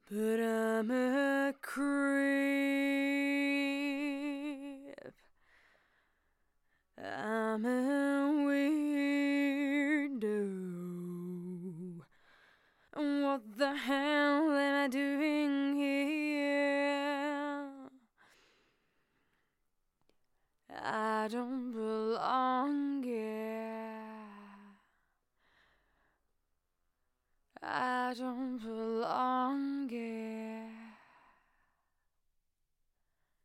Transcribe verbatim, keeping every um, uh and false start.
But I'm a creep. I'm a weirdo. What the hell am I doing here? I don't belong here. I don't belong.